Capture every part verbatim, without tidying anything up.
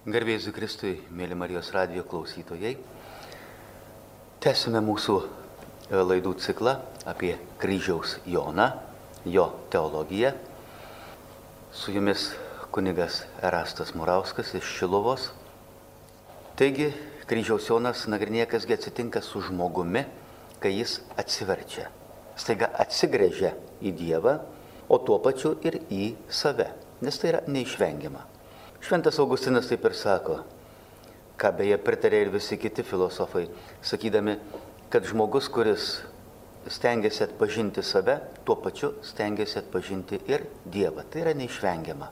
Garbė Jėzui Kristui, mėly Marijos radijo klausytojai. Tęsime mūsų laidų ciklą apie kryžiaus Joną, jo teologiją. Su jumis kunigas Erastas Murauskas iš Šiluvos. Taigi, kryžiaus Jonas nagrinėja, kasgi atsitinka su žmogumi, kai jis atsiverčia. Staiga atsigręžia į Dievą, o tuo pačiu ir į save, nes tai yra neišvengiama. Šventas Augustinas taip ir sako, ką beje pritarė ir visi kiti filosofai, sakydami, kad žmogus, kuris stengiasi atpažinti save, tuo pačiu stengiasi atpažinti ir Dievą. Tai yra neišvengiama.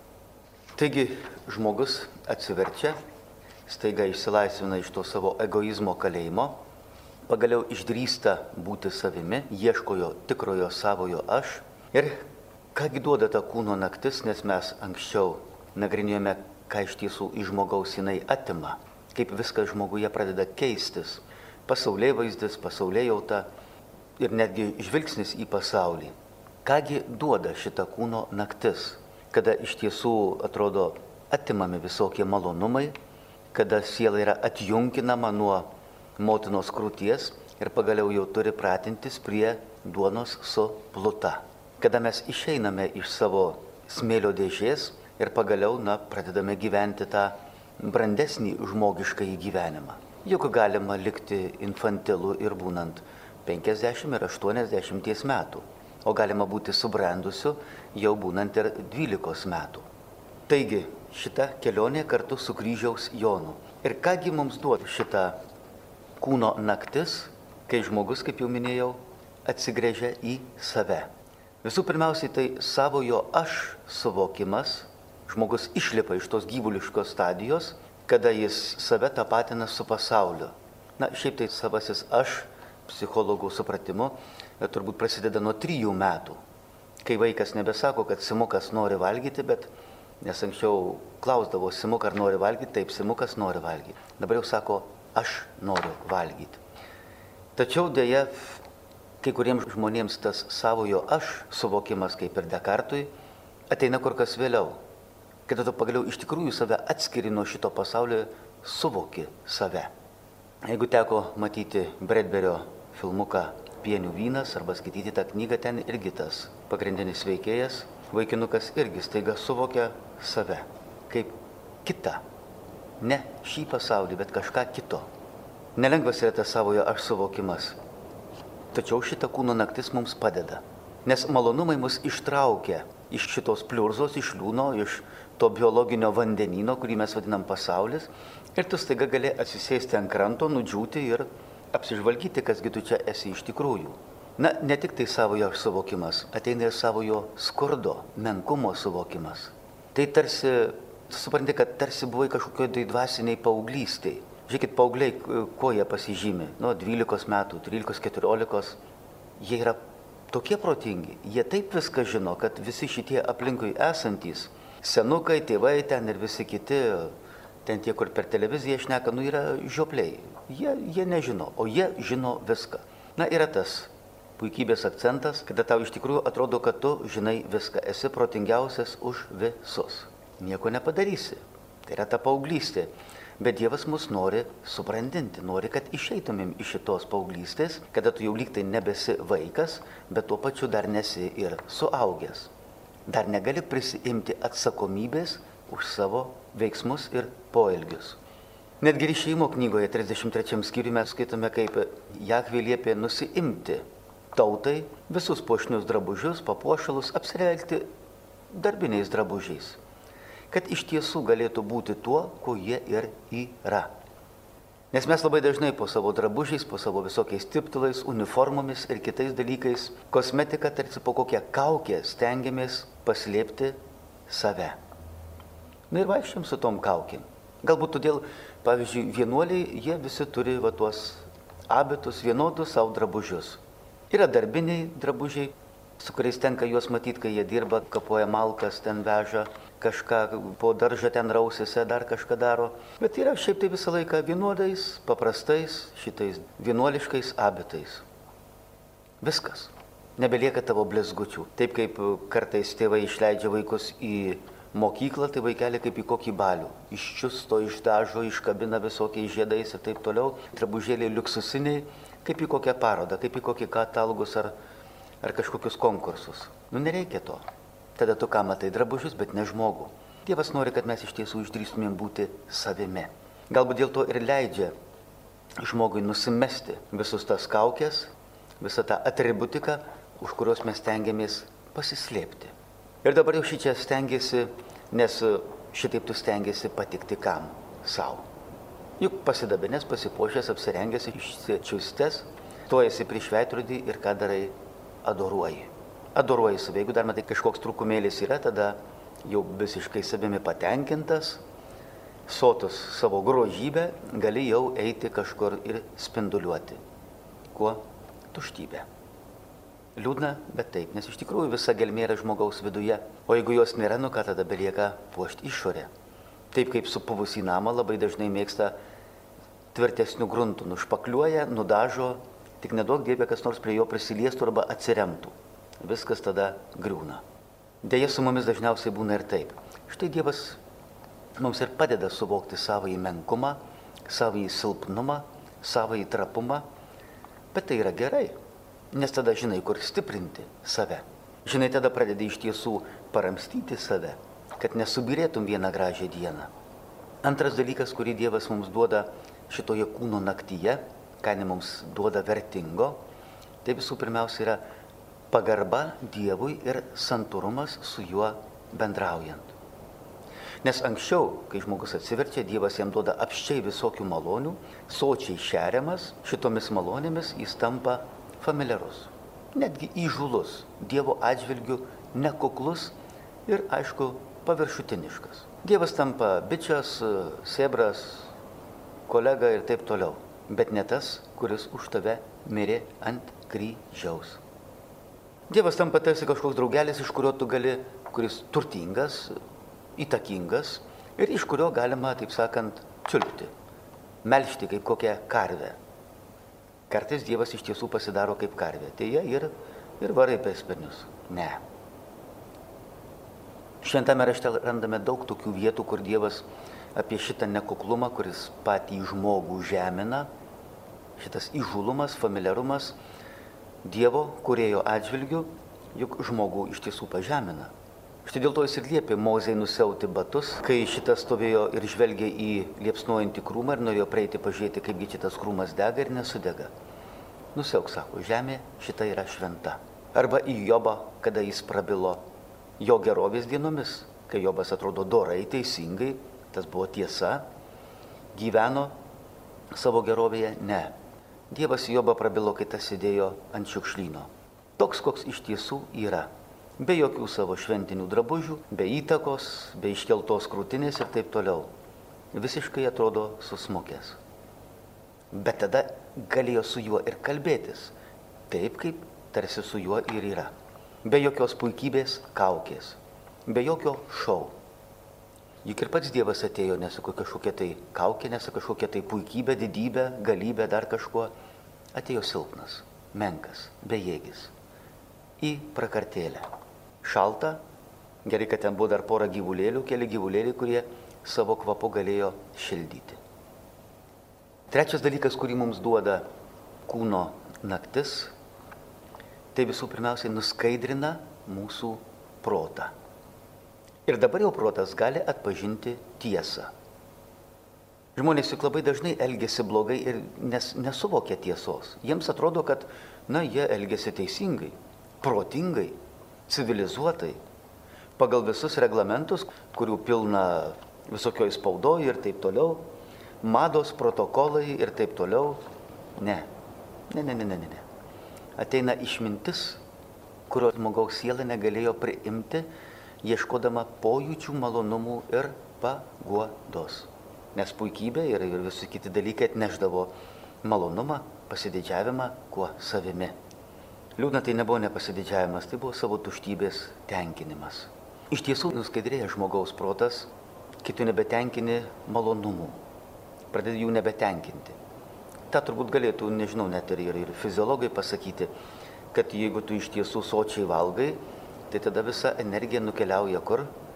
Taigi žmogus atsiverčia, staiga išsilaisvina iš to savo egoizmo kalėjimo, pagaliau išdrįsta būti savimi, ieško jo tikrojo savojo aš. Ir kągi duoda ta kūno naktis, nes mes anksčiau nagrinėjome, ką iš tiesų iš žmogaus jinai atima, kaip viskas žmoguje pradeda keistis, pasaulėvaizdis, pasaulėjauta ir netgi žvilgsnis į pasaulį. Kągi duoda šita kūno naktis, kada iš tiesų atrodo atimami visokie malonumai, kada siela yra atjunkinama nuo motinos krūties ir pagaliau jau turi pratintis prie duonos su pluta. Kada mes išeiname iš savo smėlio dėžės ir pagaliau, na, pradedame gyventi tą brandesnį žmogiškąjį gyvenimą. Juk galima likti infantilu ir būnant penkiasdešimt ir aštuoniasdešimt metų, o galima būti subrendusiu jau būnant ir dvylikos metų. Taigi, šita kelionė kartu su kryžiaus Jonu. Ir kągi mums duoda šita kūno naktis, kai žmogus, kaip jau minėjau, atsigręžia į save. Visų pirmiausiai tai savojo aš suvokimas. Žmogus išlipa iš tos gyvuliškos stadijos, kada jis save tapatina su pasauliu. Na, šiaip tai savasis aš, psichologų supratimu, turbūt prasideda nuo trijų metų, kai vaikas nebesako, kad Simukas nori valgyti, bet nes anksčiau klausdavo Simuk, ar nori valgyti, taip, Simukas nori valgyti. Dabar jau sako, aš noriu valgyti. Tačiau dėja, kai kuriems žmonėms tas savojo aš suvokimas, kaip ir Dekartui, ateina kur kas vėliau. Kada tu pagaliau iš tikrųjų save atskiri nuo šito pasaulio, suvoki save. Jeigu teko matyti Bredberio filmuką Pienių vynas arba skaityti tą knygą, ten irgi tas pagrindinis veikėjas, vaikinukas irgi staiga suvokia save kaip kitą. Ne šį pasaulį, bet kažką kito. Nelengvas yra tas savojo aš suvokimas. Tačiau šita kūno naktis mums padeda. Nes malonumai mus ištraukia iš šitos pliurzos, iš liūno, iš to biologinio vandenyno, kurį mes vadinam pasaulis, ir tu staiga gali atsisėsti ant kranto, nudžiūti ir apsižvalgyti, kasgi tu čia esi iš tikrųjų. Na, ne tik tai savojo aš suvokimas, ateina ir savojo skurdo, menkumo suvokimas. Tai tarsi, supranti, kad tarsi buvai kažkokioj tai dvasiniai paauglystėj. Žiūrėkit, paaugliai, kuo jie pasižymi, nuo dvylikos metų, trylikos, keturiolikos, jie yra tokie protingi, jie taip viską žino, kad visi šitie aplinkui esantys, senukai, tėvai ten ir visi kiti, ten tie, kur per televiziją šneka, nu yra žiopliai. Jie, jie nežino, o jie žino viską. Na, yra tas puikybės akcentas, kada tau iš tikrųjų atrodo, kad tu žinai viską, esi protingiausias už visus. Nieko nepadarysi. Tai yra ta paauglystė. Bet Dievas mus nori subrandinti, nori, kad išeitumėm iš šitos paauglystės, kada tu jau lyg tai nebesi vaikas, bet tuo pačiu dar nesi ir suaugęs. Dar negali prisiimti atsakomybės už savo veiksmus ir poelgius. Netgi Išėjimo knygoje trisdešimt trečiam skyriuje mes skaitome, kaip Jahvė liepė nusiimti tautai visus puošnius drabužius, papuošalus, apsivelgti darbiniais drabužiais, kad iš tiesų galėtų būti tuo, ko jie ir yra. Nes mes labai dažnai po savo drabužiais, po savo visokiais tiptilais, uniformomis ir kitais dalykais, kosmetika tarsi po kokią kaukę stengiamės paslėpti save. Na ir vaikščiam su tom kaukėm. Galbūt todėl, pavyzdžiui, vienuoliai, jie visi turi va tuos abitus, vienodus savo drabužius. Yra darbiniai drabužiai, su kuriais tenka juos matyti, kai jie dirba, kapoja malkas, ten veža kažką po daržą ten rausėse, dar kažką daro. Bet yra šiaip tai visą laiką vienodais, paprastais, šitais vienuoliškais abitais. Viskas. Nebelieka tavo blizgučių. Taip kaip kartais tėvai išleidžia vaikus į Mokykla tai vaikelė kaip į kokį balių. Iščiusto, išdažo, iškabina visokiais žiedais ir taip toliau. Drabužėliai liuksusiniai, kaip į kokią parodą, kaip į kokį katalogus ar, ar kažkokius konkursus. Nu nereikia to. Tada tu ką matai drabužius, bet ne žmogų. Dievas nori, kad mes iš tiesų išdrįstumėm būti savimi. Galbūt dėl to ir leidžia žmogui nusimesti visus tas kaukės, visą tą atributiką, už kurios mes stengiamės pasislėpti. Ir dabar jau šičia stengiasi, nes šitaip tu stengiasi patikti kam? Sau. Juk pasidabinės, pasipuošęs, apsirengęs, išsičiustęs, tu esi prieš veidrodį ir ką darai? Adoruoji. Adoruoji save. Jeigu dar matai kažkoks trūkumėlis yra, tada jau visiškai savimi patenkintas, sotus savo grožybę, gali jau eiti kažkur ir spinduliuoti. Kuo? Tuštybė. Liūdna, bet taip, nes iš tikrųjų visa gelmė yra žmogaus viduje, o jeigu jos nėra, nu ką tada belieka puošti išorę. Taip kaip supuvusį namą labai dažnai mėgsta tvirtesnių gruntų, nušpakliuoja, nudažo, tik neduok Dieve, kas nors prie jo prisiliestų arba atsiremtų. Viskas tada griūna. Deja, su mumis dažniausiai būna ir taip. Štai Dievas mums ir padeda suvokti savąjį menkumą, savąjį silpnumą, savąjį trapumą, bet tai yra gerai. Nes tada žinai, kur stiprinti save. Žinai, tada pradedi iš tiesų paramstyti save, kad nesubirėtum vieną gražią dieną. Antras dalykas, kurį Dievas mums duoda šitoje kūno naktyje, ką ne mums duoda vertingo, tai visų pirmiausia yra pagarba Dievui ir santūrumas su juo bendraujant. Nes anksčiau, kai žmogus atsiverčia, Dievas jam duoda apščiai visokių malonių, sočiai šeriamas, šitomis malonėmis jis tampa familiarus, netgi įžūlus, Dievo atžvilgiu nekuklus ir, aišku, paviršutiniškas. Dievas tampa bičias, sėbras, kolega ir taip toliau, bet ne tas, kuris už tave mirė ant kryžiaus. Dievas tampa tarsi kažkoks draugelis, iš kurio tu gali, kuris turtingas, įtakingas ir iš kurio galima, taip sakant, čiulpti, melžti kaip kokią karvę. Kartais Dievas iš tiesų pasidaro kaip karvė. Tai jie ir, ir varai pėspernius. Ne. Šventame rašte randame daug tokių vietų, kur Dievas apie šitą nekuklumą, kuris patį žmogų žemina, šitas įžūlumas, familiarumas Dievo kūrėjo atžvilgiu, juk žmogų iš tiesų pažemina. Štai dėl to jis ir liepė Mozei nusiauti batus, kai šitas stovėjo ir žvelgė į liepsnojantį krūmą ir norėjo praeiti pažiūrėti, kaipgi šitas krūmas dega ir nesudega. Nusiauk, sako, žemė šita yra šventa. Arba į Jobą, kada jis prabilo jo gerovės dienomis, kai Jobas atrodo dorai, teisingai, tas buvo tiesa, gyveno savo gerovėje, ne. Dievas į Jobą prabilo, kai tas sėdėjo ant šiukšlyno. Toks, koks iš tiesų yra. Be jokių savo šventinių drabužių, be įtakos, be iškeltos krūtinės ir taip toliau. Visiškai atrodo susmukęs. Bet tada galėjo su juo ir kalbėtis, taip kaip tarsi su juo ir yra. Be jokios puikybės kaukės, be jokio šou. Juk ir pats Dievas atėjo ne su kažkokia tai kaukė, ne su kažkokia tai puikybė, didybė, galybė, dar kažkuo. Atėjo silpnas, menkas, bejėgis. Į prakartėlę. Šalta, gerai, kad ten buvo dar pora gyvulėlių, keli gyvulėliai, kurie savo kvapu galėjo šildyti. Trečias dalykas, kurį mums duoda kūno naktis, tai visų pirmiausiai nuskaidrina mūsų protą. Ir dabar jau protas gali atpažinti tiesą. Žmonės juk labai dažnai elgiasi blogai ir nes, nesuvokia tiesos. Jiems atrodo, kad, na, jie elgiasi teisingai, protingai, civilizuotai, pagal visus reglamentus, kurių pilna visokioj spaudoj ir taip toliau, mados, protokolai ir taip toliau. Ne, ne, ne, ne, ne, ne. Ateina išmintis, kurio žmogaus siela negalėjo priimti, ieškodama pojūčių, malonumų ir paguodos. Nes puikybė ir, ir visi kiti dalykai atneždavo malonumą, pasididžiavimą kuo savimi. Liūdna, tai nebuvo nepasididžiavimas, tai buvo savo tuštybės tenkinimas. Iš tiesų, nuskaidrėja žmogaus protas, kitų nebetenkini malonumų, pradedi jų nebetenkinti. Ta turbūt galėtų, nežinau, net ir, ir, ir fiziologai pasakyti, kad jeigu tu iš tiesų sočiai valgai, tai tada visa energija nukeliauja kur?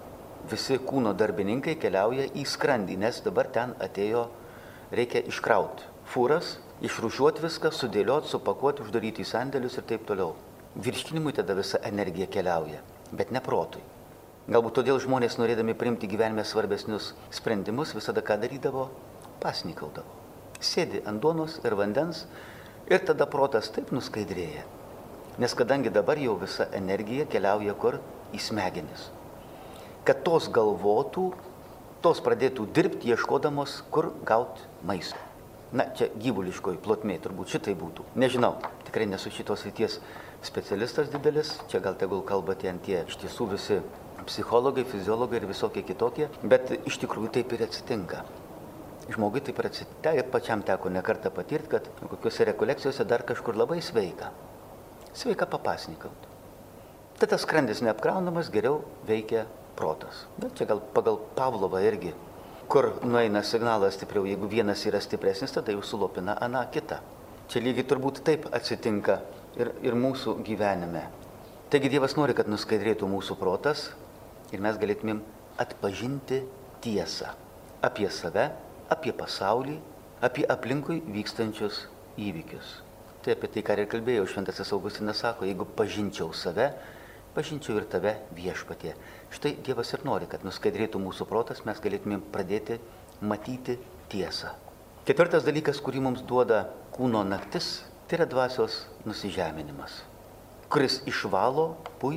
visi kūno darbininkai keliauja į skrandį, nes dabar ten atėjo, reikia iškrauti fūras, išrūšiuoti viską, sudėlioti, supakuoti, uždaryti į sandėlius ir taip toliau. Virškinimui tada visa energija keliauja, bet ne protui. Galbūt todėl žmonės, norėdami priimti gyvenime svarbesnius sprendimus, visada ką darydavo? Pasnikaudavo. Sėdi ant duonos ir vandens ir tada protas taip nuskaidrėja. Nes kadangi dabar jau visa energija keliauja kur? Į smegenis. Kad tos galvotų, tos pradėtų dirbti, ieškodamos, kur gauti maisto. Na, čia gyvuliškoji plotmė turbūt šitai būtų. Nežinau, tikrai nesu šitos srities specialistas didelis, čia gal tegul kalba ten tie iš tiesų visi psichologai, fiziologai ir visokie kitokie, bet iš tikrųjų taip ir atsitinka. Žmogui taip ir atsitinka, ir pačiam teko nekartą patirti, kad kokiuose rekolekcijose dar kažkur labai sveika. Sveika papasnikauti. Tai tas skrandis neapkraunamas, geriau veikia protas. Bet čia gal pagal Pavlovą irgi, kur nueina signalas stipriau, jeigu vienas yra stipresnis, tada jau sulopina aną kitą. Čia lygiai turbūt taip atsitinka ir, ir mūsų gyvenime. Taigi Dievas nori, kad nuskaidrėtų mūsų protas ir mes galėtumėm atpažinti tiesą apie save, apie pasaulį, apie aplinkui vykstančius įvykius. Tai apie tai, ką ir kalbėjau, šventasis Augustinas sako, jeigu pažinčiau save, pažinčiau ir tave viešpatie. Štai Dievas ir nori, kad nuskaidrėtų mūsų protas, mes galėtumėm pradėti matyti tiesą. Ketvirtas dalykas, kurį mums duoda kūno naktis, tai yra dvasios nusižeminimas, kuris išvalo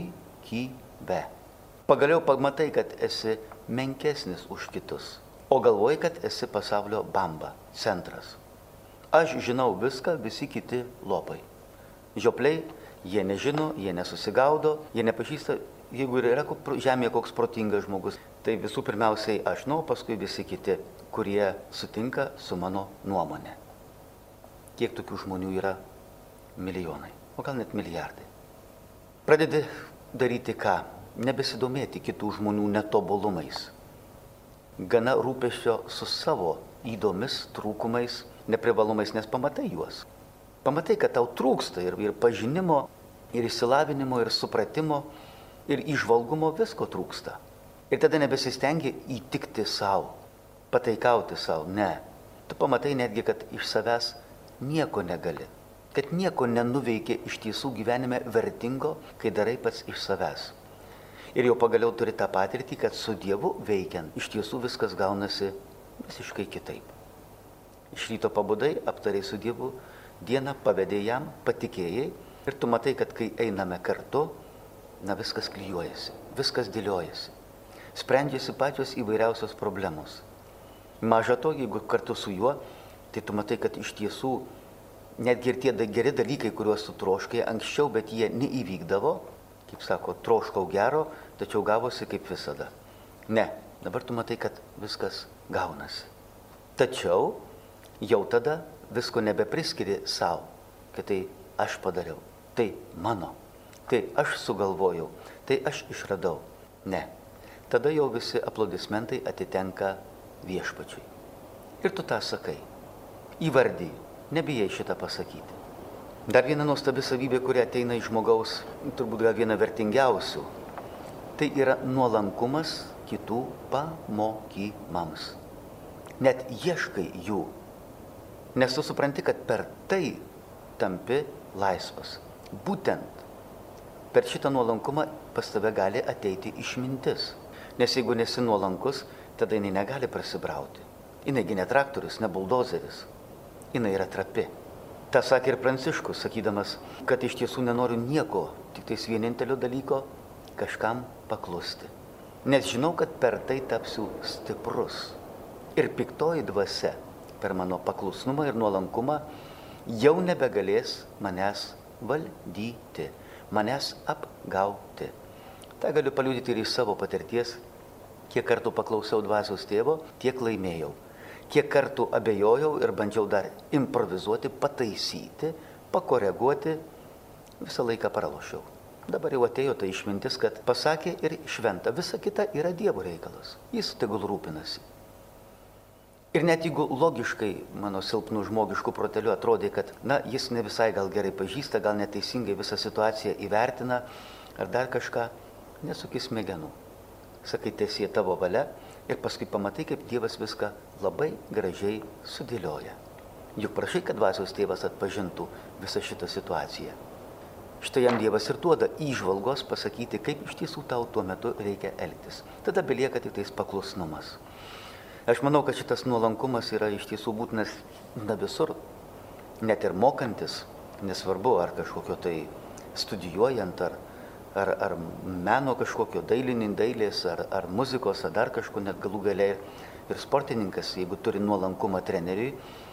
puikybę. Pagaliau pamatai, kad esi menkesnis už kitus, o galvoji, kad esi pasaulio bamba, centras. Aš žinau viską, visi kiti lopai. Žiopliai, jie nežino, jie nesusigaudo, jie nepažįsta, jeigu yra žemėje koks protingas žmogus, tai visų pirmiausiai aš, nu, paskui visi kiti, kurie sutinka su mano nuomonė. Kiek tokių žmonių yra? Milijonai, o gal net milijardai. Pradedi daryti ką? Nebesidomėti kitų žmonių netobulumais. Gana rūpesčio su savo įdomis, trūkumais, neprivalumais, nes pamatai juos. Pamatai, kad tau trūksta ir, ir pažinimo, ir išsilavinimo, ir supratimo, ir įžvalgumo, visko trūksta. Ir tada nebesistengi įtikti savo, pataikauti savo. Ne. Tu pamatai netgi, kad iš savęs nieko negali. Kad nieko nenuveikia iš tiesų gyvenime vertingo, kai darai pats iš savęs. Ir jau pagaliau turi tą patirtį, kad su Dievu veikiant iš tiesų viskas gaunasi visiškai kitaip. Iš ryto pabudai, aptarai su Dievu, dieną pavedė jam, patikėjai ir tu matai, kad kai einame kartu, na viskas klijuojasi, viskas dėliojasi. Sprendžiasi pačios įvairiausios problemos. Maža to, jeigu kartu su juo, tai tu matai, kad iš tiesų netgi ir tie geri dalykai, kuriuos tu troškai anksčiau, bet jie neįvykdavo, kaip sako, troškau gero, tačiau gavosi kaip visada. Ne, dabar tu matai, kad viskas gaunasi. Tačiau jau tada visko nebepriskiri savo, kad tai aš padariau, tai mano, tai aš sugalvojau, tai aš išradau. Ne, tada jau visi aplodismentai atitenka viešpačiui. Ir tu tą sakai, įvardyji, nebijai šitą pasakyti. Dar viena nuostabi savybė, kuri ateina iš žmogaus, turbūt gal viena vertingiausių, tai yra nuolankumas kitų pamokymams. Net ieškai jų, nes tu supranti, kad per tai tampi laisvas. Būtent per šitą nuolankumą pas tave gali ateiti išmintis. Nes jeigu nesi nuolankus, tada jinai negali prasibrauti. Jinai ne traktorius, ne buldozeris. Jinai yra trapi. Ta sakė ir Pranciškus, sakydamas, kad iš tiesų nenoriu nieko, tik tais vienintelio dalyko kažkam paklusti. Nes žinau, kad per tai tapsiu stiprus. Ir piktoji dvasia per mano paklusnumą ir nuolankumą jau nebegalės manęs valdyti, manęs apgauti. Ta galiu paliudyti ir iš savo patirties, kiek kartų paklausiau dvasios tėvo, tiek laimėjau. Kiek kartų abejojau ir bandžiau dar improvizuoti, pataisyti, pakoreguoti, visą laiką pralošiau. Dabar jau atėjo ta išmintis, kad pasakė ir šventa, visa kita yra Dievo reikalas. Jis tegul rūpinasi. Ir net jeigu logiškai mano silpnų žmogiškų protelių atrodė, kad na, jis ne visai gal gerai pažįsta, gal neteisingai visą situaciją įvertina ar dar kažką, nesukis smegenų. sakai teesie tavo valia ir paskui pamatai, kaip Dievas viską labai gražiai sudėlioja. Juk prašai, kad dvasios tėvas atpažintų visą šitą situaciją. Štai jam Dievas ir duoda įžvalgos pasakyti, kaip iš tiesų tau tuo metu reikia elgtis. Tada belieka tik tais paklusnumas. Aš manau, kad šitas nuolankumas yra iš tiesų būtinas na visur, net ir mokantis, nesvarbu, ar kažkokio tai studijuojant, ar, ar, ar meno kažkokio dailinin dailės, ar, ar muzikos, ar dar kažko, net galų gale ir sportininkas, jeigu turi nuolankumą treneriui,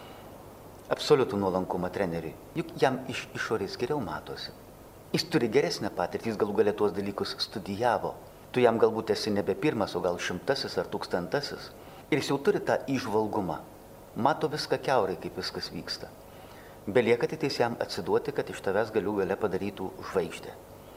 absoliutų nuolankumą treneriui, juk jam iš išorės geriau matosi. Jis turi geresnę patirtį, jis galų gale tuos dalykus studijavo. Tu jam galbūt esi nebe pirmas, o gal šimtasis ar tūkstantasis. Ir jis jau turi tą įžvalgumą. Mato viską kiaurai, kaip viskas vyksta. Belieka tik jam atsiduoti, kad iš tavęs galių gale padarytų žvaigždę.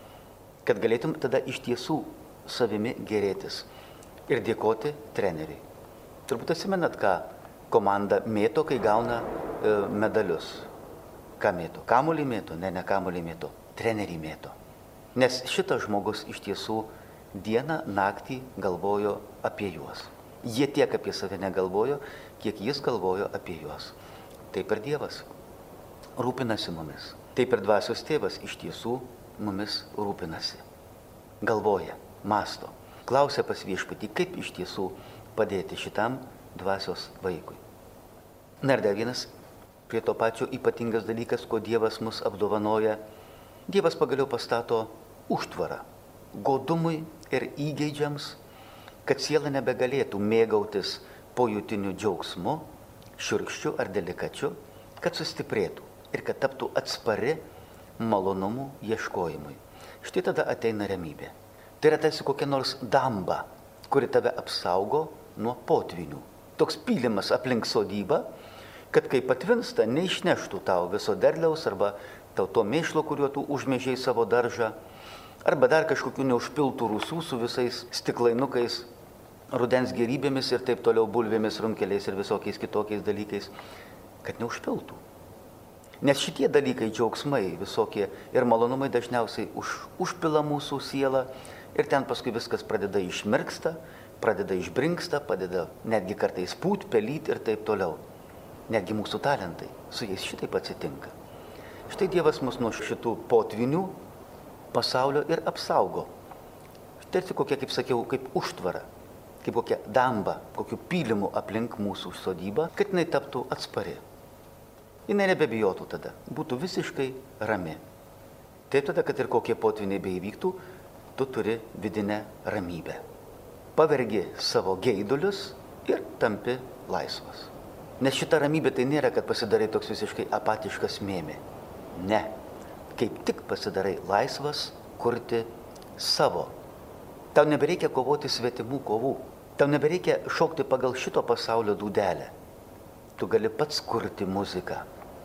Kad galėtum tada iš tiesų savimi gerėtis ir dėkoti treneriui. Turbūt atsimenat, ką komanda mėto, kai gauna e, medalius. Ką mėto? Kamuolį mėto? Ne, ne kamuolį mėto. Trenerį mėto. Nes šitas žmogus iš tiesų dieną, naktį galvojo apie juos. Jie tiek apie save negalvojo, kiek jis galvojo apie juos. Taip ir Dievas rūpinasi mumis. Taip ir dvasios tėvas iš tiesų mumis rūpinasi. Galvoja, masto, klausia pas viešpatį, kaip iš tiesų padėti šitam dvasios vaikui. Na ir dar vienas prie to pačio ypatingas dalykas, ko Dievas mus apdovanoja. Dievas pagaliau pastato užtvarą godumui ir įgeidžiams, kad siela nebegalėtų mėgautis pojūtiniu džiaugsmu, šiurkščiu ar delikačiu, kad sustiprėtų ir kad taptų atspari malonumų ieškojimui. Štai tada ateina ramybė. Tai yra tarsi kokia nors damba, kuri tave apsaugo nuo potvinių. Toks pylimas aplink sodybą, kad kai patvinsta, neišneštų tau viso derliaus arba tau to mėšlo, kuriuo tu užmėžiai savo daržą, arba dar kažkokių neužpiltų rūsų su visais stiklainukais, rudens gerybėmis ir taip toliau bulvėmis, runkeliais ir visokiais kitokiais dalykais, kad neužpiltų. Nes šitie dalykai, džiaugsmai, visokie ir malonumai dažniausiai už, užpila mūsų sielą ir ten paskui viskas pradeda išmirksta, pradeda išbrinksta, pradeda netgi kartais pūt, pelyt ir taip toliau. Netgi mūsų talentai, su jais šitaip atsitinka. Štai Dievas mus nuo šitų potvinių pasaulio ir apsaugo. Tarsi kokia, kaip sakiau, kaip užtvara, kaip kokia damba, kokiu pylimu aplink mūsų sodybą, kad jinai taptų atspari. Jinai nebebijotų tada, būtų visiškai rami. Taip tada, kad ir kokie potviniai beįvyktų, tu turi vidinę ramybę. Pavergi savo geidulius ir tampi laisvas. Nes šita ramybė tai nėra, kad pasidarai toks visiškai apatiškas mėmė. Ne. Kaip tik pasidarai laisvas kurti savo. Tau nebereikia kovoti svetimų kovų. Tau nebereikia šokti pagal šito pasaulio dūdelę. Tu gali pats kurti muziką.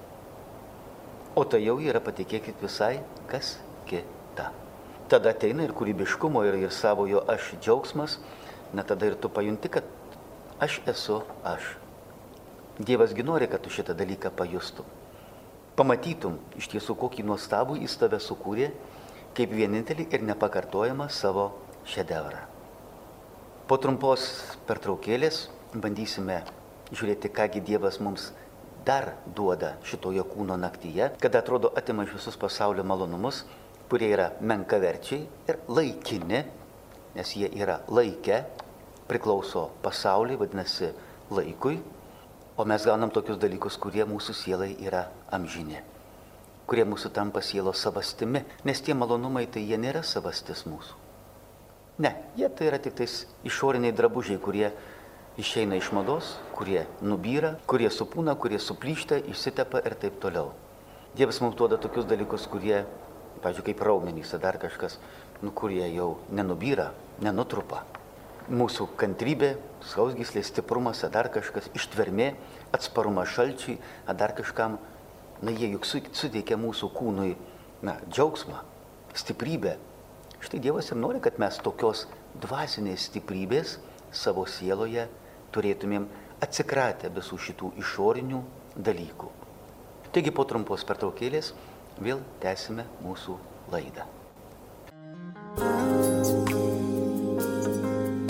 O tai jau yra, patikėkit, visai kas kita. Tada ateina ir kūrybiškumo, ir, ir savojo aš džiaugsmas. Na tada ir tu pajunti, kad aš esu aš. Dievasgi nori, kad tu šitą dalyką pajustum. Pamatytum iš tiesų, kokį nuostabų jis tave sukūrė, kaip vienintelį ir nepakartojamą savo šedevrą. Po trumpos pertraukėlės bandysime žiūrėti, kągi Dievas mums dar duoda šitoje kūno naktyje, kada atrodo atima iš visus pasaulio malonumus, kurie yra menkaverčiai ir laikini, nes jie yra laike, priklauso pasauliui, vadinasi laikui, o mes gaunam tokius dalykus, kurie mūsų sielai yra amžini, kurie mūsų tampa sielos savastimi, nes tie malonumai tai jie nėra savastis mūsų. Ne, jie tai yra tik tais išoriniai drabužiai, kurie išeina iš mados, kurie nubyra, kurie supūna, kurie suplyšta, išsitepa ir taip toliau. Dievas mums duoda tokius dalykus, kurie, pavyzdžiui, kaip raumenys, dar kažkas, nu, kurie jau nenubyra, nenutrupa. Mūsų kantrybė, sausgyslės stiprumas, dar kažkas, ištvermė, atsparumas šalčiui, dar kažkam, na, jie juk suteikia mūsų kūnui, na, džiaugsmą, stiprybę. Štai Dievas ir nori, kad mes tokios dvasinės stiprybės savo sieloje turėtumėm atsikratę visų šitų išorinių dalykų. Taigi po trumpos pertraukėlės vėl tęsime mūsų laidą.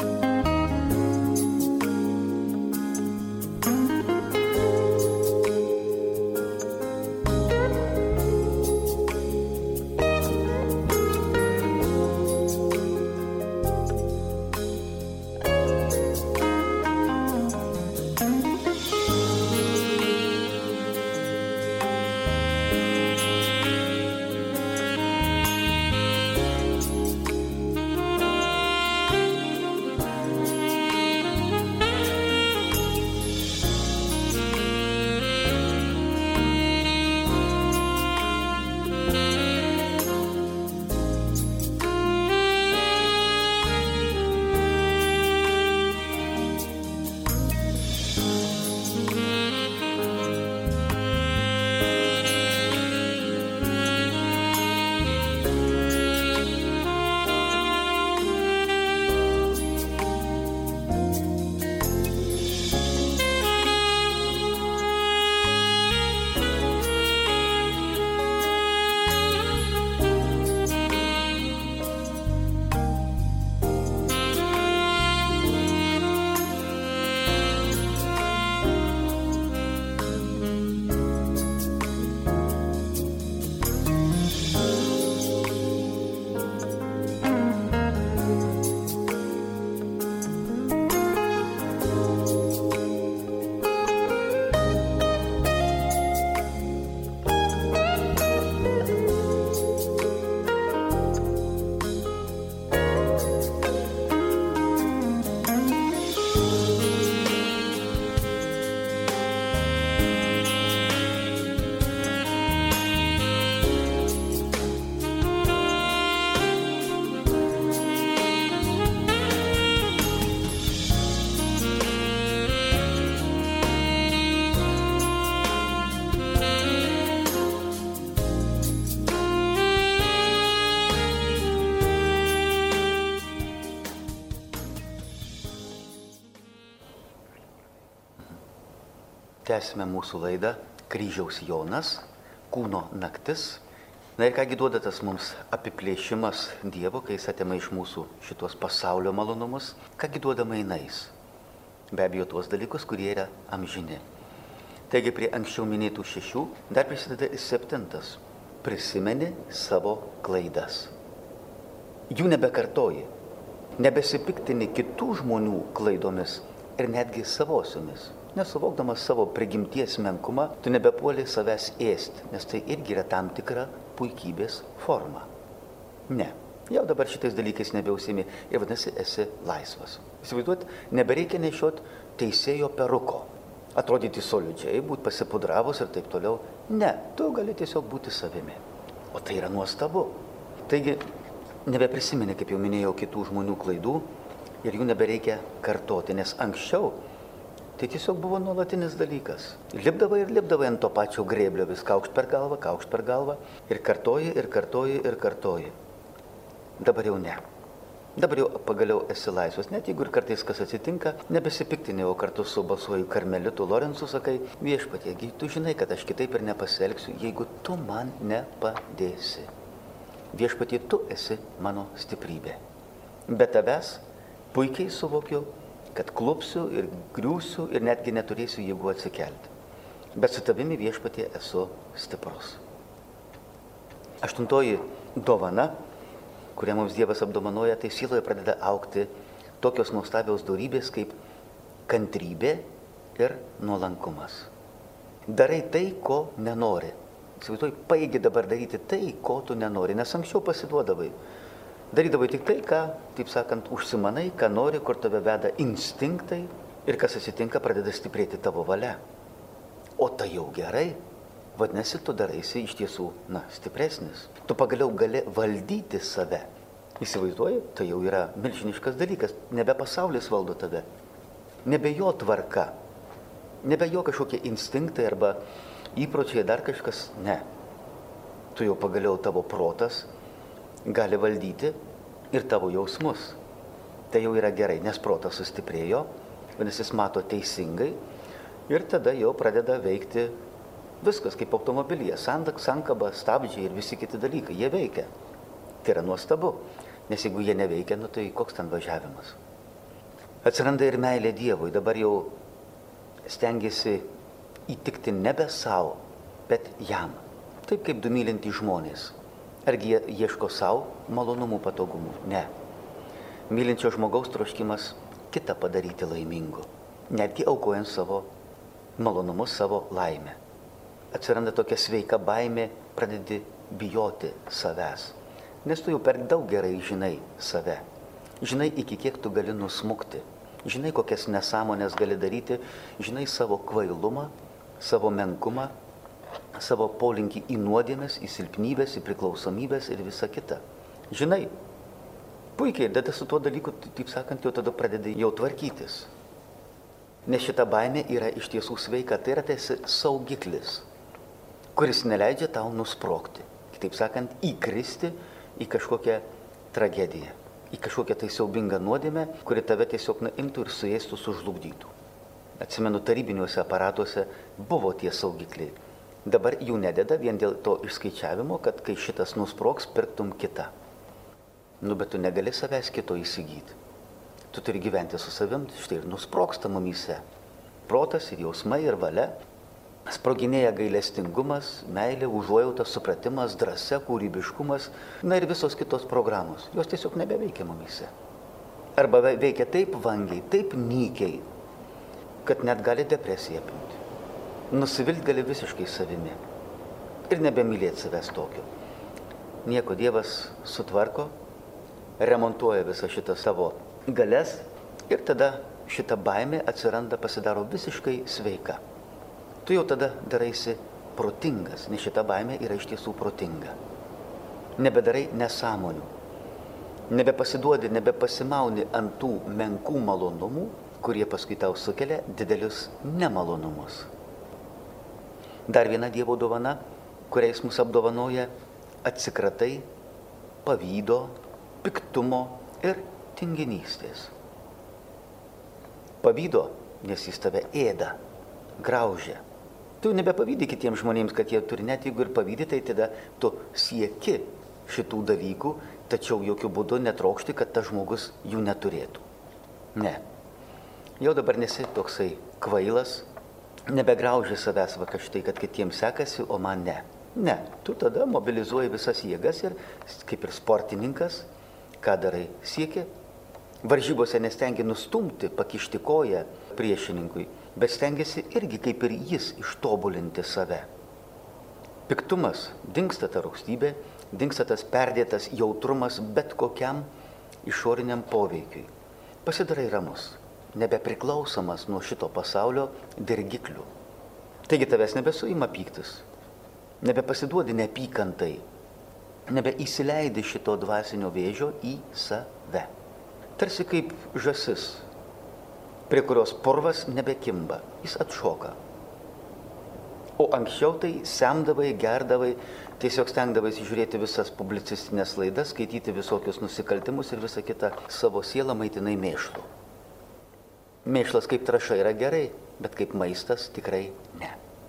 Tęsime mūsų laidą Kryžiaus Jonas, kūno naktis. Na ir kągi duoda tas mums apiplėšimas Dievo, kai jis atima iš mūsų šitos pasaulio malonumus, kągi duoda mainais. Be abejo, tuos dalykus, kurie yra amžini. Taigi prie anksčiau minėtų šešių dar prisideda ir septintas. Prisimeni savo klaidas. Jų nebekartoji, nebesipiktini kitų žmonių klaidomis ir netgi savosiomis. Nesuvokdamas savo prigimties menkumą, tu nebepuoli savęs ėsti, nes tai irgi yra tam tikra puikybės forma. Ne, jau dabar šitais dalykais nebeužsiimi ir vadinasi esi laisvas. Įsivaizduot, nebereikia nešiot teisėjo peruko, atrodyti solidžiai, būti pasipudravus ir taip toliau. Ne, tu gali tiesiog būti savimi. O tai yra nuostabu. Taigi, nebeprisimeni, kaip jau minėjau, kitų žmonių klaidų ir jų nebereikia kartoti, nes anksčiau tai tiesiog buvo nuolatinis dalykas. Lipdavai ir lipdavai ant to pačio grėblio, vis kaukšt per galvą, kaukšt per galvą ir kartoji, ir kartoji, ir kartoji. Dabar jau ne. Dabar jau pagaliau esi laisvas. Net jeigu ir kartais kas atsitinka, nebesipiktinė, o kartu su balsuoju karmelitu Lorencu sakai, viešpatie, tu žinai, kad aš kitaip ir nepasielgsiu, jeigu tu man nepadėsi. Viešpatie, tu esi mano stiprybė. Be tavęs puikiai suvokiu, kad klupsiu ir griūsiu ir netgi neturėsiu jėgų atsikelti. Bet su tavimi, viešpatie, esu stiprus. Aštuntoji dovana, kurią mums Dievas apdovanoja, tai sieloje pradeda augti tokios nuostabios dorybės kaip kantrybė ir nuolankumas. Darai tai, ko nenori. Įsivaizduoji, paėgi dabar daryti tai, ko tu nenori, nes anksčiau pasiduodavai. Darydavai tik tai, ką, taip sakant, užsimanai, ką nori, kur tave veda instinktai ir kas atsitinka, pradeda stiprėti tavo valia. O tai jau gerai, vadinasi, tu daraisi iš tiesų, na, stipresnis. Tu pagaliau gali valdyti save. Įsivaizduoji, tai jau yra milžiniškas dalykas. Nebe pasaulis valdo tave, nebe jo tvarka, nebe jo kažkokie instinktai arba įpročiai, dar kažkas, ne. Tu jau pagaliau tavo protas gali valdyti ir tavo jausmus. Tai jau yra gerai, nes protas sustiprėjo, vadinasi, jis mato teisingai ir tada jau pradeda veikti viskas kaip automobilyje. Sandak, sankaba, stabdžiai ir visi kiti dalykai, jie veikia. Tai yra nuostabu, nes jeigu jie neveikia, nu tai koks ten važiavimas. Atsiranda ir meilė Dievui, dabar jau stengiasi įtikti nebe savo, bet jam. Taip kaip du mylintys žmonės. Argi jie ieško savo malonumų, patogumų? Ne. Mylinčio žmogaus troškimas kitą padaryti laimingu, netgi aukojant savo malonumus, savo laimę. Atsiranda tokia sveika baimė, pradedi bijoti savęs, nes tu jau per daug gerai žinai save. Žinai, iki kiek tu gali nusmukti, žinai, kokias nesąmonės gali daryti, žinai savo kvailumą, savo menkumą, savo polinkį į nuodėmes, į silpnybės, į priklausomybės ir visą kitą. Žinai, puikiai, tada su tuo dalyku, taip sakant, jau tada pradedi jau tvarkytis. Nes šita baimė yra iš tiesų sveika, tai yra tiesi saugiklis, kuris neleidžia tau nusprogti, kitaip sakant, įkristi į kažkokią tragediją, į kažkokią tai siaubingą nuodėmę, kuri tave tiesiog naimtų ir suėstų, sužlugdytų. Atsimenu, tarybiniuose aparatuose buvo tie saugikliai. Dabar jų nededa vien dėl to išskaičiavimo, kad kai šitas nusprogs, pirktum kitą. Nu, bet tu negali savęs kito įsigyti. Tu turi gyventi su savim, štai ir nusprogsta mumyse. Protas ir jausmai ir valia, sproginėja gailestingumas, meilė, užuojauta, supratimas, drąsa, kūrybiškumas, na ir visos kitos programos. Jos tiesiog nebeveikia mumyse. Arba veikia taip vangiai, taip nykiai, kad net gali depresiją apimti. Nusivilt gali visiškai savimi ir nebemylėti savęs tokio. Nieko, Dievas sutvarko, remontuoja visą šitą savo galias ir tada šita baimė atsiranda, pasidaro visiškai sveika. Tu jau tada daraisi protingas, nes šita baimė yra iš tiesų protinga. Nebedarai nesąmonių, nebepasiduodi, nebepasimauni ant tų menkų malonumų, kurie paskui tau sukelia didelius nemalonumus. Dar viena Dievo dovana, kuriais mus apdovanoja, atsikratai pavydo, piktumo ir tinginystės. Pavydo, nes jis tave ėda. graužia. Tu nebepavydai kitiems žmonėms, kad jie turi, net jeigu ir pavydai, tai tada tu sieki šitų dalykų, tačiau jokių būdų netrokšti, kad tas žmogus jų neturėtų. Ne. Jau dabar nesi toksai kvailas, nebegrauži savęs va štai, kad kitiems sekasi, o man ne. Ne. Tu tada mobilizuoji visas jėgas ir kaip ir sportininkas, ką darai, sieki. Varžybose nestengi nustumti, pakišti koją priešininkui, bet stengiasi irgi kaip ir jis ištobulinti save. Piktumas, dingsta ta rūstybė, dingsta tas perdėtas jautrumas bet kokiam išoriniam poveikiui. Pasidarai ramus, nebepriklausomas nuo šito pasaulio dirgiklių. Taigi tavęs nebesuima pyktis, nebepasiduodi neapykantai, nebeįsileidi šito dvasinio vėžio į save. Tarsi kaip žąsis, prie kurios purvas nebekimba, jis atšoka. O anksčiau tai semdavai, gerdavai, tiesiog stengdavai žiūrėti visas publicistinės laidas, skaityti visokius nusikaltimus ir visą kitą, savo sielą maitinai mėšlu. Mėšlas kaip trąša yra gerai, bet kaip maistas tikrai ne.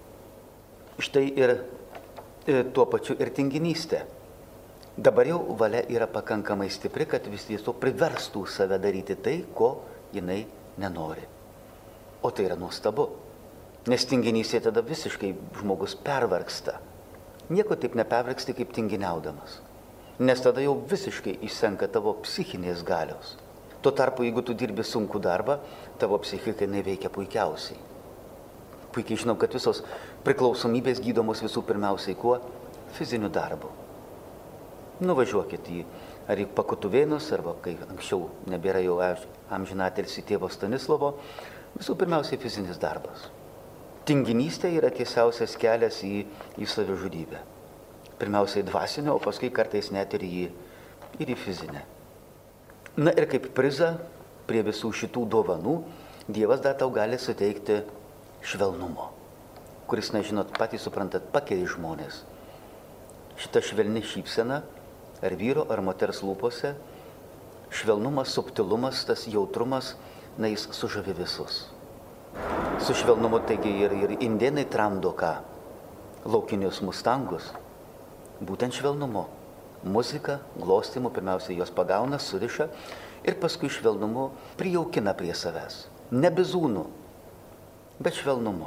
Štai ir, ir tuo pačiu ir tinginystė. Dabar jau valia yra pakankamai stipri, kad vis dėlto priverstų save daryti tai, ko jinai nenori. O tai yra nuostabu, nes tinginystė tada visiškai žmogus pervargsta. Nieko taip nepervargsti kaip tinginiaudamas, nes tada jau visiškai išsenka tavo psichinės galios. Tuo tarpu, jeigu tu dirbi sunkų darbą, tavo psichika neveikia puikiausiai. Puikiai žinom, kad visos priklausomybės gydomos visų pirmiausiai kuo? Fiziniu darbu. Nuvažiuokit į ar į Pakutuvėnus, arba kai anksčiau nebėra jau amžinatilsį tėvo Stanislovo, visų pirmiausiai fizinis darbas. Tinginystė yra tiesiausias kelias į, į savižudybę. Pirmiausiai dvasinio, o paskui kartais net ir į, ir į fizinę. Na ir kaip prizą prie visų šitų dovanų Dievas dar tau gali suteikti švelnumo, kuris, na žinot, patys suprantat, pakelia žmonės. Šita švelni šypsena, ar vyro, ar moters lūpose, švelnumas, subtilumas, tas jautrumas, na jis sužavi visus. Su švelnumu taigi ir, ir indėnai tramdo ką? Laukinius mustangus. Būtent švelnumu. Muzika, glostymu, pirmiausia, jos pagauna, suriša ir paskui švelnumu prijaukina prie savęs. Ne bizūnu, bet švelnumu.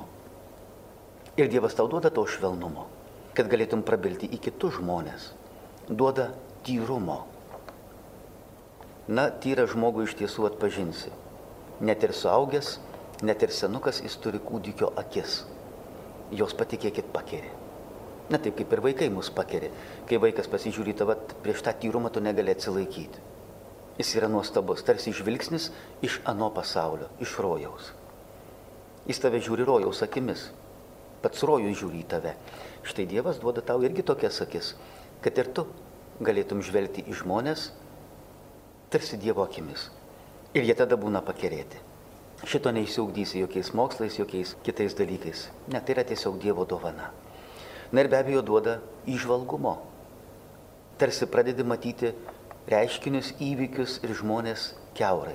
Ir Dievas tau duoda to švelnumo, kad galėtum prabilti į kitus žmonės. Duoda tyrumo. Na, tyrą žmogų iš tiesų atpažinsi. Net ir suaugęs, net ir senukas, jis turi kūdikio akis. Jos, patikėkit, pakeri. Na taip, kaip ir vaikai mus pakeri. Kai vaikas pasižiūri tave, prieš tą tyrumą tu negali atsilaikyti. Jis yra nuostabus, tarsi žvilgsnis iš ano pasaulio, iš rojaus. Jis tave žiūri rojaus akimis. Pats rojus žiūri į tave. Štai Dievas duoda tau irgi tokias akis, kad ir tu galėtum žvelgti į žmonės tarsi Dievo akimis. Ir jie tada būna pakerėti. Šito neišsiugdysi jokiais mokslais, jokiais kitais dalykais. Ne, tai yra tiesiog Dievo dovana. Na ir be abejo duoda įžvalgumo. Tarsi pradedi matyti reiškinius, įvykius ir žmonės kiaurai.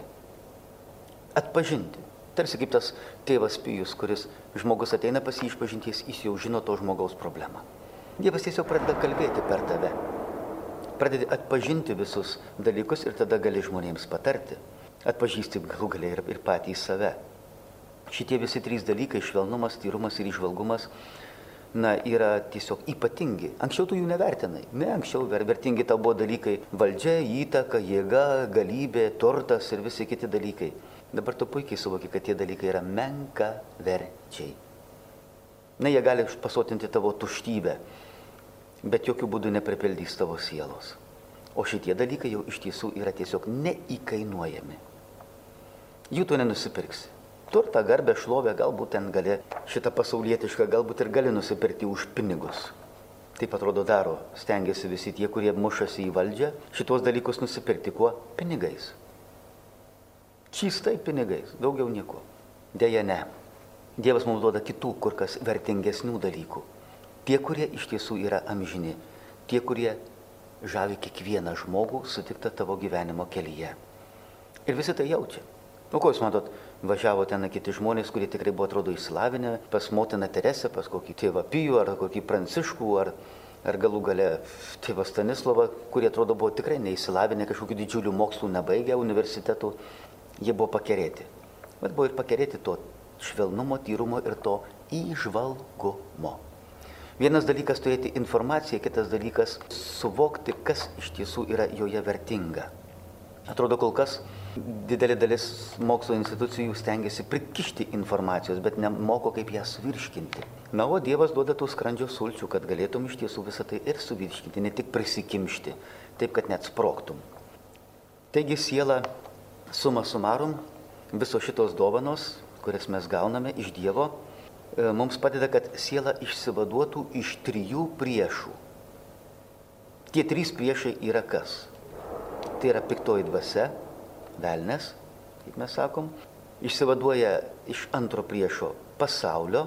Atpažinti. Tarsi kaip tas tėvas Pijus, kuris žmogus ateina pas jį išpažinties, jis jau žino to žmogaus problemą. Dievas tiesiog pradeda kalbėti per tave. Pradedi atpažinti visus dalykus ir tada gali žmonėms patarti. Atpažįsti galų galiai ir, ir patį save. Šitie visi trys dalykai, švelnumas, tyrumas ir įžvalgumas, na, yra tiesiog ypatingi. Anksčiau tu jų nevertinai. Ne, anksčiau vertingi tau buvo dalykai valdžia, įtaka, jėga, galybė, turtas ir visi kiti dalykai. Dabar tu puikiai suvoki, kad tie dalykai yra menkaverčiai. Na, jie gali pasotinti tavo tuštybę, bet jokių būdų nepripildys tavo sielos. O šitie dalykai jau iš tiesų yra tiesiog neįkainuojami. Jų tu nenusipirksi. Turtą, garbę, šlovę, galbūt ten gali, šitą pasaulietišką, galbūt ir gali nusipirkti už pinigus. Taip atrodo daro, stengiasi visi tie, kurie mušasi į valdžią, šitos dalykus nusipirkti kuo? Pinigais. Čystai pinigais, daugiau nieko. Deja ne. Dievas mums duoda kitų, kur kas vertingesnių dalykų. Tie, kurie iš tiesų yra amžini. Tie, kurie žavi kiekvieną žmogų sutiktą tavo gyvenimo kelyje. Ir visi tai jaučia. O ko jūs matot, Važiavo ten kiti žmonės, kurie tikrai buvo atrodo išsilavinę, pas motiną Teresę, pas kokį tėvą Pijų ar kokį Pranciškų ar, ar galų gale tėvą Stanislovą, kurie atrodo buvo tikrai neįsilavinę, kažkokių didžiulių mokslų nebaigę universitetų, jie buvo pakerėti. Bet buvo ir pakerėti to švelnumo, tyrumo ir to įžvalgumo. Vienas dalykas turėti informaciją, kitas dalykas suvokti, kas iš tiesų yra joje vertinga. Atrodo, kol kas didelė dalis mokslo institucijų stengiasi prikišti informacijos, bet nemoko, kaip ją suvirškinti. Na, o Dievas duoda tų skrandžio sulčių, kad galėtum iš tiesų visą tai ir suvirškinti, ne tik prisikimšti, taip, kad net sprogtum. Taigi siela, suma sumarum, visos šitos dovanos, kurias mes gauname iš Dievo, mums padeda, kad siela išsivaduotų iš trijų priešų. Tie trys priešai yra kas? Tai yra piktoji dvasia, velnias, kaip mes sakom, išsivaduoja iš antro priešo pasaulio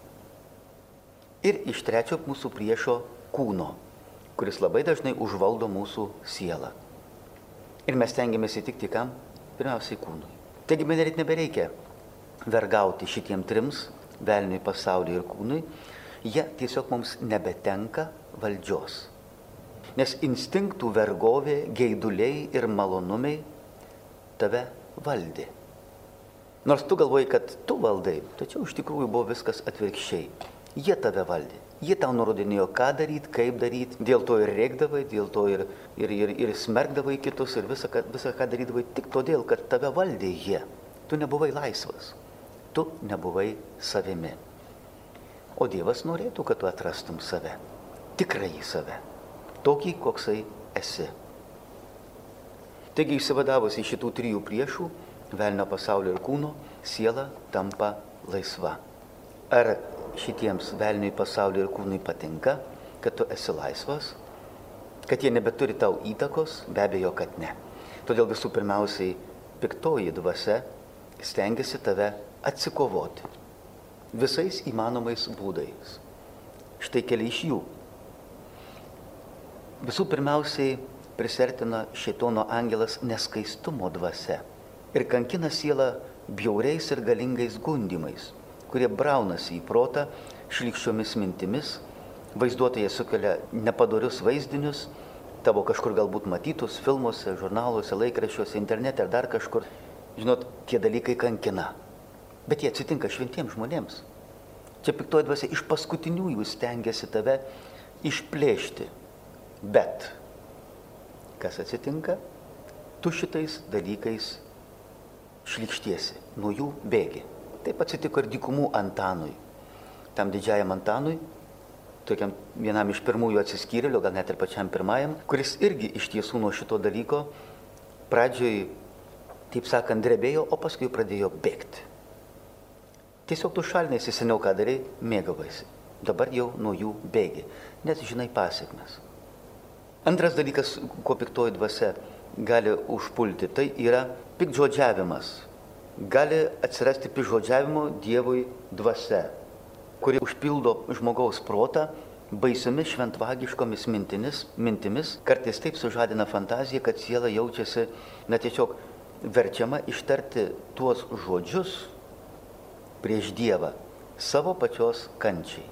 ir iš trečio mūsų priešo kūno, kuris labai dažnai užvaldo mūsų sielą. Ir mes stengiamės įtikti kam? Pirmiausiai kūnui. Taigi, benerit nebereikia vergauti šitiem trims, velniui, pasauliui ir kūnui, jie tiesiog mums nebetenka valdžios. Nes instinktų vergovė, geiduliai ir malonumai tave valdė. Nors tu galvoji, kad tu valdai, tačiau iš tikrųjų buvo viskas atvirkščiai. Jie tave valdė. Jie tau nurodinėjo, ką daryti, kaip daryti, dėl to ir rėkdavai, dėl to ir, ir, ir, ir smerkdavai kitus ir visą, visą ką darydavai tik todėl, kad tave valdė jie. Tu nebuvai laisvas. Tu nebuvai savimi. O Dievas norėtų, kad tu atrastum save, tikrąjį save, tokį, koksai esi. Taigi, išsivadavus iš šitų trijų priešų, velnio, pasaulio ir kūno, siela tampa laisva. Ar šitiems velniui, pasauliui ir kūnui patinka, kad tu esi laisvas, kad jie nebeturi tau įtakos? Be abejo, kad ne. Todėl visų pirmiausiai piktoji dvasia stengiasi tave atsikovoti visais įmanomais būdais. Štai keli iš jų. Visų pirmiausiai prisertina šėtono angelas neskaistumo dvasia ir kankina sielą bjauriais ir galingais gundymais, kurie braunasi į protą šlykščiomis mintimis, vaizduotojai sukelia nepadorius vaizdinius, tavo kažkur galbūt matytus filmuose, žurnaluose, laikraščiuose, internete ar dar kažkur. Žinot, tie dalykai kankina. Bet jie atsitinka šventiems žmonėms. Čia piktoji dvasia iš paskutiniųjų stengiasi tave išplėšti. Bet kas atsitinka? Tu šitais dalykais šlykštiesi, nuo jų bėgi. Taip atsitiko ir dykumų Antanui. Tam didžiajam Antanui, tokiam vienam iš pirmųjų atsiskyrėlių, gal net ir pačiam pirmajam, kuris irgi iš tiesų nuo šito dalyko pradžioj, taip sakant, drebėjo, o paskui pradėjo bėgti. Tiesiog tu šalinaisi, seniau ką darai, mėgavaisi. Dabar jau nuo jų bėgi, nes žinai pasiekmes. Antras dalykas, ko piktoji dvasia gali užpulti, tai yra piktžodžiavimas. Gali atsirasti piktžodžiavimo Dievui dvasia, kuri užpildo žmogaus protą baisiomis šventvagiškomis mintimis, mintimis, kartais taip sužadina fantaziją, kad siela jaučiasi, na tiesiog verčiama ištarti tuos žodžius prieš Dievą savo pačios kančiai.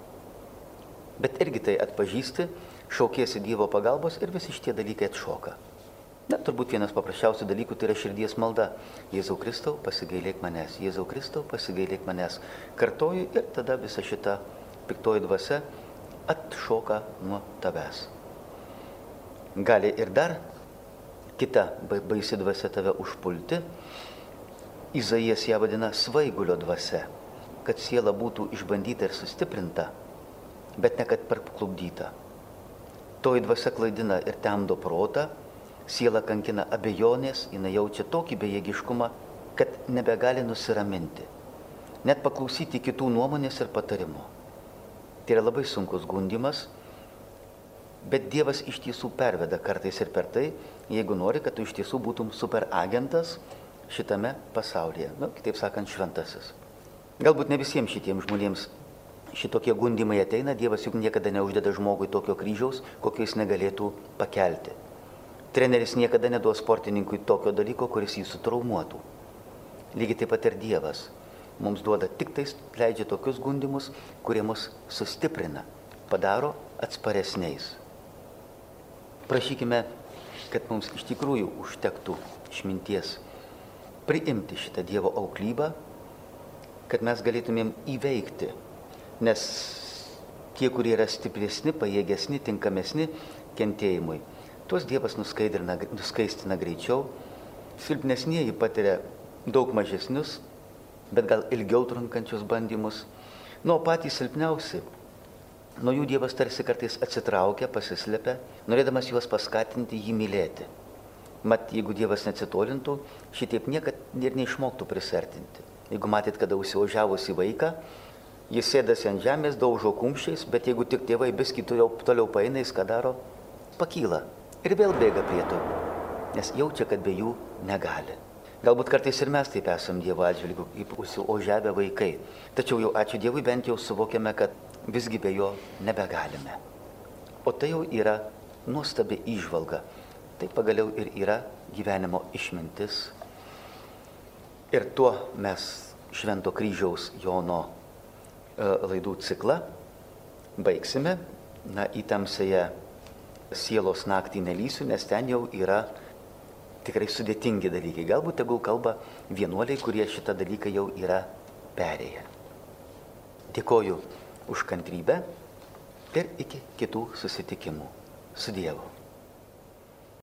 Bet irgi tai atpažįsti, šaukiesi Dievo pagalbos ir visi šitie dalykai atšoka. Na, turbūt vienas paprasčiausių dalykų tai yra širdies malda. Jėzau Kristau, pasigailėk manęs. Jėzau Kristau, pasigailėk manęs. Kartoju ir tada visa šita piktoji dvasia atšoka nuo tavęs. Gali ir dar kita baisi dvasia tave užpulti. Izaijas ją vadina svaigulio dvasia, kad siela būtų išbandyta ir sustiprinta, bet ne kad parklupdyta. Toji dvasia klaidina ir temdo protą, siela kankina abejonės, jinai jaučia tokį bejėgiškumą, kad nebegali nusiraminti, net paklausyti kitų nuomonės ir patarimo. Tai yra labai sunkus gundymas, bet Dievas iš tiesų perveda kartais ir per tai, jeigu nori, kad tu iš tiesų būtum superagentas šitame pasaulyje, nu, kitaip sakant, šventasis. Galbūt ne visiems šitiems žmonėms šitokie gundymai ateina, Dievas juk niekada neuždeda žmogui tokio kryžiaus, kokio jis negalėtų pakelti. Treneris niekada neduos sportininkui tokio dalyko, kuris jį sutraumuotų. Lygiai taip pat ir Dievas mums duoda tik tais, leidžia tokius gundymus, kurie mus sustiprina, padaro atsparesniais. Prašykime, kad mums iš tikrųjų užtektų išminties priimti šitą Dievo auklybą, kad mes galėtumėm įveikti, nes tie, kurie yra stipresni, pajėgesni, tinkamesni kentėjimui, tuos Dievas nuskaidrina, nuskaistina greičiau, silpnesnieji patiria daug mažesnius, bet gal ilgiau trunkančius bandymus. Nu, o patys silpniausi, nuo jų Dievas tarsi kartais atsitraukia, pasislepia, norėdamas juos paskatinti jį mylėti. Mat, jeigu Dievas neatsitolintų, šitaip niekad ir neišmoktų prisartinti. Jeigu matėt, kada užsiožiavusi vaiką, jis sėdasi ant žemės, daužo kumščiais, bet jeigu tik tėvai biskį toliau, toliau paeina, jis ką daro? Pakyla ir vėl bėga prie to, nes jaučia, kad be jų negali. Galbūt kartais ir mes taip esam Dievo atžvilgiu, kaip užsiožiavę vaikai. Tačiau jau ačiū Dievui bent jau suvokiame, kad visgi be jo nebegalime. O tai jau yra nuostabi įžvalga. Tai pagaliau ir yra gyvenimo išmintis. Ir tuo mes Švento kryžiaus Jono e, laidų ciklą baigsime. Na, į tamsąją sielos naktį nelysiu, nes ten jau yra tikrai sudėtingi dalykai. Galbūt tegul kalba vienuoliai, kurie šitą dalyką jau yra perėję. Dėkoju už kantrybę ir iki kitų susitikimų. Su Dievu.